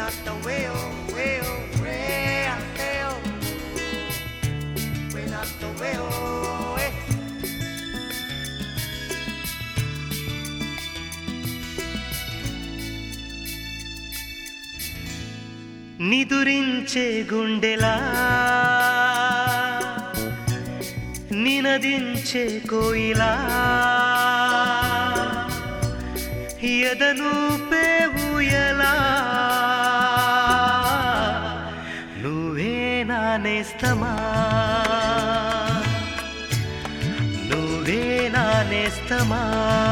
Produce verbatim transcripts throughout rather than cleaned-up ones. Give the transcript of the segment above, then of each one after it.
the way, oh, way, oh, way, I fail. Way not the way, oh, way. నిదురించే గుండెలా నినదించే కోయిలా ఎదను పేవుయలా నువ్వే నా నేస్తమా నువ్వే నా నేస్తమా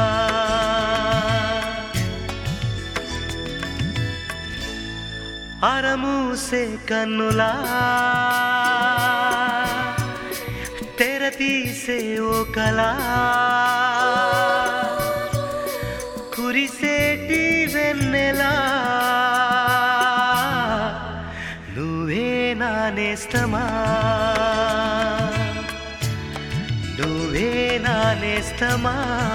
అరమూసే కన్నులా తెరతీసే ఓ కళ కురిసేటి వెన్నెలా నువ్వే నా నేస్తమా నువ్వే నా నేస్తమా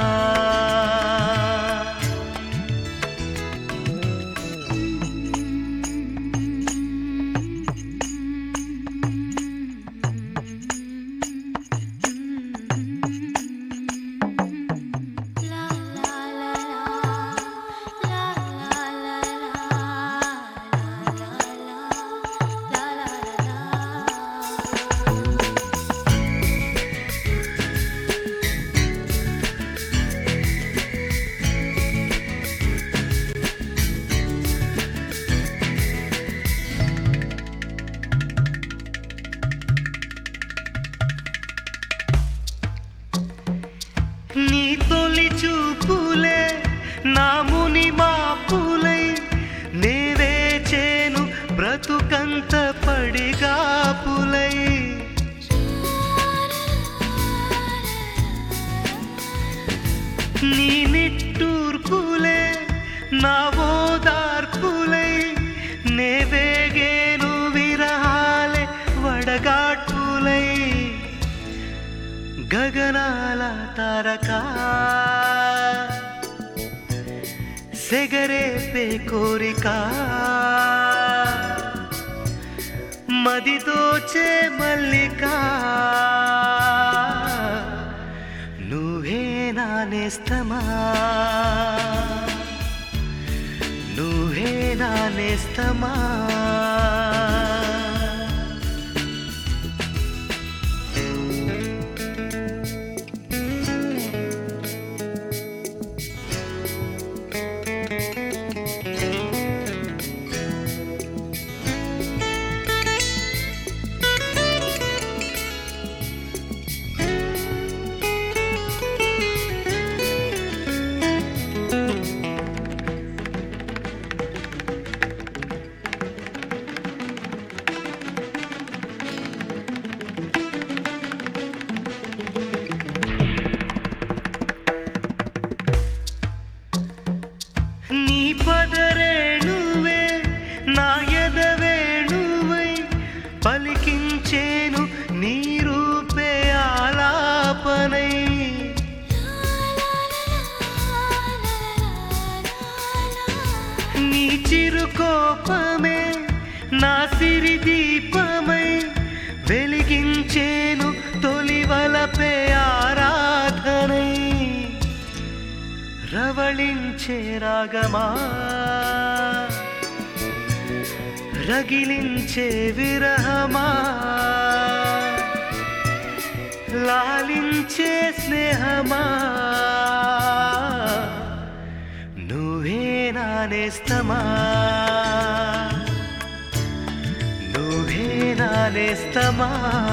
నీ తొలి చూపులే నా ముని మాపులై నేవే చేను బ్రతుకంత పడిగాపులై నీ నిట్టూర్పులే నా ఓదార్పులై నేవేగేను విరహాలే వడగాటులై గగనాల తారక సెగరేపే కోరిక మదిదోచే మల్లిక నువ్వే నా నేస్తమా నువ్వే నా నేస్తమా నీ పదరేణువే నా ఎదవేణువై పలికించేను నీ రూపే ఆలాపనై నీ చిరుకోపమే నా సిరి దీపమై వెలిగించేను తొలివలపే ఆరాధనై రవళించే రాగమా రగిలించే విరహమా లాలించే స్నేహమా నువ్వే నా నేస్తమా నువ్వే నా నేస్తమా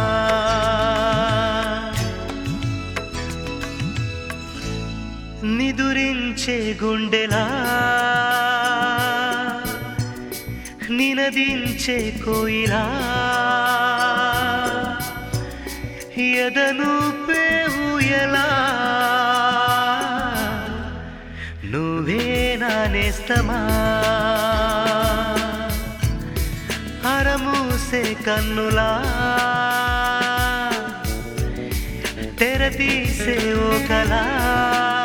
నిదురించే గుండెలా నినదించే కోయిలా ఎదను పేవుయలా నువ్వే నా నేస్తమా అరమూసే కన్నులా తెరతీసే ఓ కళ